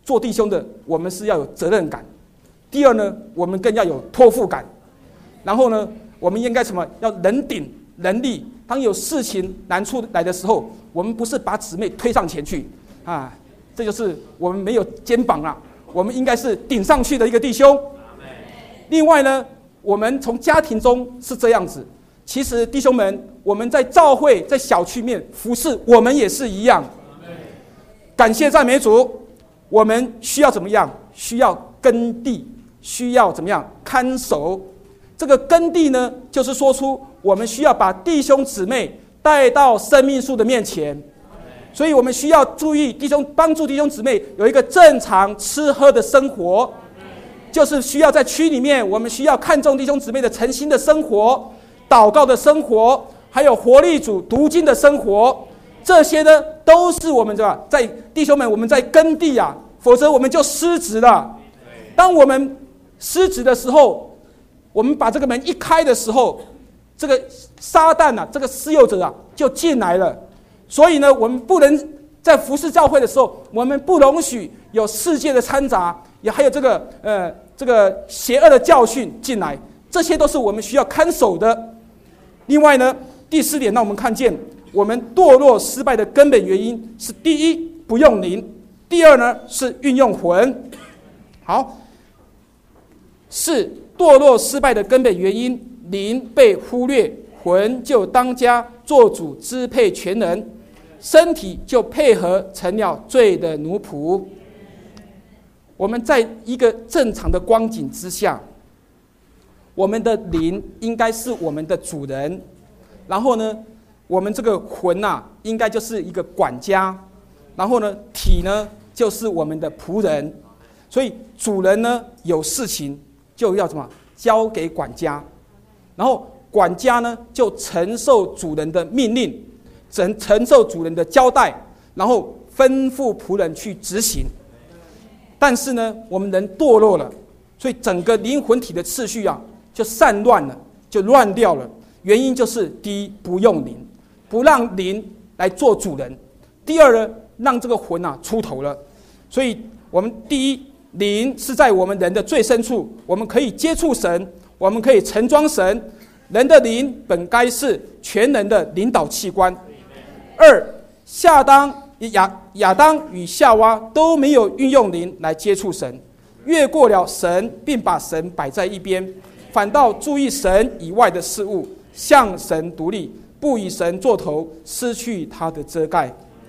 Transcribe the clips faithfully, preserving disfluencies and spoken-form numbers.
做弟兄的，我们是要有责任感；第二呢，我们更要有托付感。然后呢，我们应该什么？要人顶人力。当有事情难处来的时候，我们不是把姊妹推上前去啊，这就是我们没有肩膀了。我们应该是顶上去的一个弟兄。另外呢，我们从家庭中是这样子。其实弟兄们，我们在教会、在小区面服侍，我们也是一样。感谢赞美主，我们需要怎么样？需要耕地，需要怎么样？看守。这个耕地呢，就是说出我们需要把弟兄姊妹带到生命树的面前。所以我们需要注意弟兄，帮助弟兄姊妹有一个正常吃喝的生活，就是需要在区里面，我们需要看重弟兄姊妹的诚心的生活、祷告的生活，还有活力主读经的生活。这些呢，都是我们的在弟兄们我们在耕地啊，否则我们就失职了。当我们失职的时候，我们把这个门一开的时候，这个撒旦啊，这个私有者啊，就进来了。所以呢，我们不能在服侍教会的时候，我们不容许有世界的掺杂，也还有这个呃这个邪恶的教训进来，这些都是我们需要看守的。另外呢，第四点，让我们看见我们堕落失败的根本原因是：第一，不用灵；第二呢，是运用魂。好，是堕落失败的根本原因，灵被忽略，魂就当家做主，支配全能，身体就配合成了罪的奴仆。我们在一个正常的光景之下，我们的灵应该是我们的主人，然后呢，我们这个魂啊，应该就是一个管家，然后呢，体呢就是我们的仆人。所以主人呢有事情就要什么交给管家，然后管家呢就承受主人的命令，承承受主人的交代，然后吩咐仆人去执行。但是呢，我们人堕落了，所以整个灵魂体的次序啊就散乱了，就乱掉了。原因就是第一，不用灵，不让灵来做主人；第二呢，让这个魂啊出头了。所以我们第一，灵是在我们人的最深处，我们可以接触神，我们可以盛装神。人的灵本该是全能的领导器官。二，夏当亚亚当与夏娃都没有运用灵来接触神，越过了神，并把神摆在一边，反倒注意神以外的事物，向神独立，不以神作头，失去他的遮盖。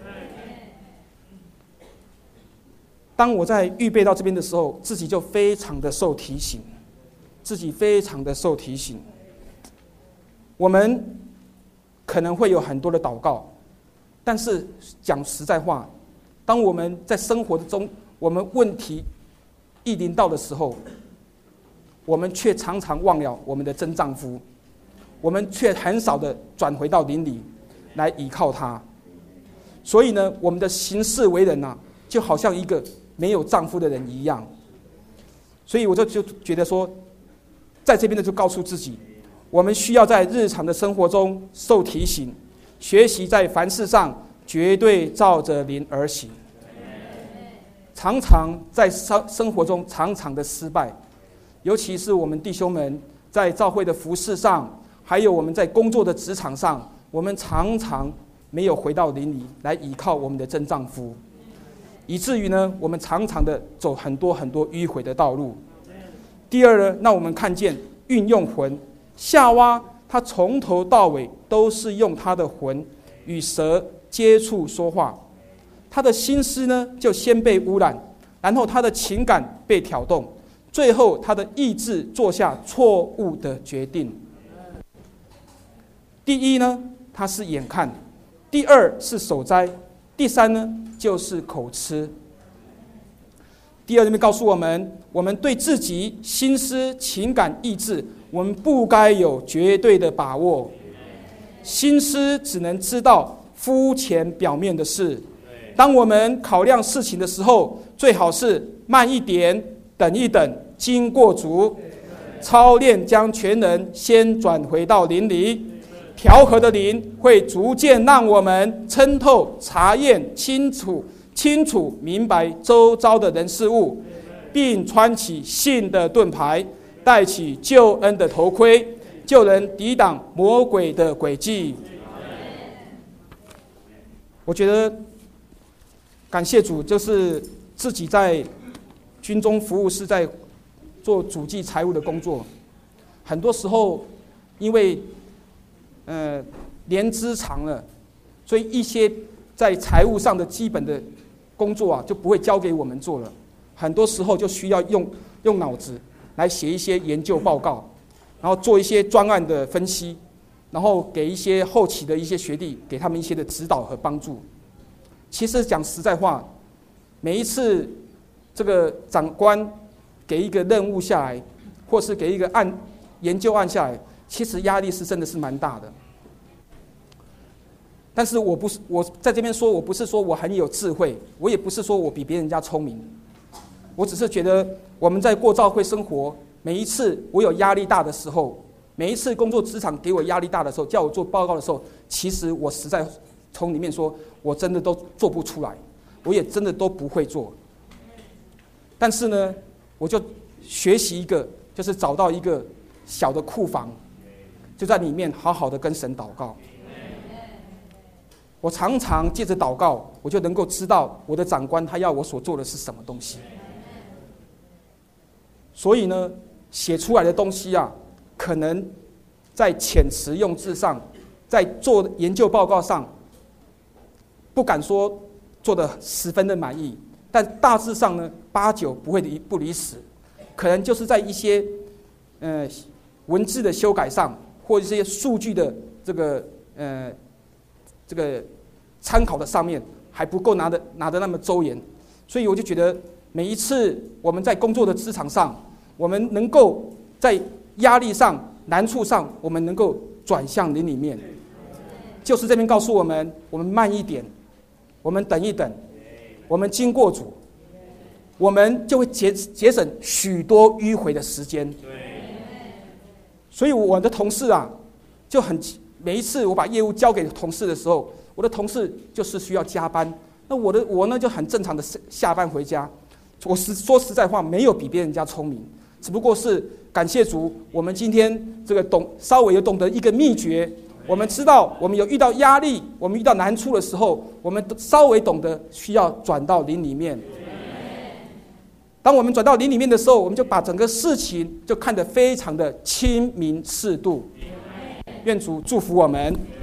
当我在预备到这边的时候，自己就非常的受提醒，自己非常的受提醒。我们可能会有很多的祷告，但是讲实在话，当我们在生活中我们问题一临到的时候，我们却常常忘了我们的真丈夫，我们却很少的转回到灵里来依靠他。所以呢，我们的行事为人啊，就好像一个没有丈夫的人一样。所以我就就觉得说，在这边呢，就告诉自己，我们需要在日常的生活中受提醒，学习在凡事上绝对照着灵而行。常常在生活中常常的失败，尤其是我们弟兄们在教会的服事上，还有我们在工作的职场上，我们常常没有回到灵里来依靠我们的真丈夫，以至于呢，我们常常的走很多很多迂回的道路。第二呢，让我们看见运用魂。夏娃她从头到尾都是用她的魂与蛇接触说话，她的心思呢就先被污染，然后她的情感被挑动，最后她的意志做下错误的决定。第一呢，她是眼看；第二是守斋；第三呢就是口吃。第二这边告诉我们，我们对自己心思、情感、意志，我们不该有绝对的把握。心思只能知道肤浅表面的事，当我们考量事情的时候，最好是慢一点，等一等，经过主操练，将全人先转回到灵里。调和的灵会逐渐让我们参透、查验清楚清楚明白周遭的人事物，并穿起信的盾牌，戴起救恩的头盔，就能抵挡魔鬼的诡计。我觉得感谢主，就是自己在军中服务，是在做主计财务的工作。很多时候，因为呃年资长了，所以一些在财务上的基本的工作啊，就不会交给我们做了。很多时候就需要用用脑子来写一些研究报告，然后做一些专案的分析，然后给一些后期的一些学弟，给他们一些的指导和帮助。其实讲实在话，每一次这个长官给一个任务下来，或是给一个案研究案下来，其实压力是真的是蛮大的。但是我不是我在这边说，我不是说我很有智慧，我也不是说我比别人家聪明，我只是觉得我们在过教会生活，每一次我有压力大的时候，每一次工作职场给我压力大的时候，叫我做报告的时候，其实我实在从里面说，我真的都做不出来，我也真的都不会做。但是呢，我就学习一个，就是找到一个小的库房，就在里面好好的跟神祷告。我常常借着祷告，我就能够知道我的长官他要我所做的是什么东西。所以呢，写出来的东西啊，可能在遣词用字上，在做研究报告上，不敢说做得十分的满意，但大致上呢，八九不会离不离十，可能就是在一些呃文字的修改上，或者这些数据的这个呃这个参考的上面还不够拿得拿得那么周延，所以我就觉得每一次我们在工作的职场上，我们能够在压力上、难处上，我们能够转向灵里面，就是这边告诉我们，我们慢一点，我们等一等，我们经过主，我们就会节节省许多迂回的时间。所以我的同事啊，就很每一次我把业务交给同事的时候，我的同事就是需要加班，那我的我呢就很正常的下班回家。我实说实在话，没有比别人家聪明，只不过是感谢主，我们今天这个懂稍微有懂得一个秘诀。我们知道，我们有遇到压力，我们遇到难处的时候，我们稍微懂得需要转到灵里面。当我们转到灵里面的时候，我们就把整个事情就看得非常的清明适度。愿主祝福我们。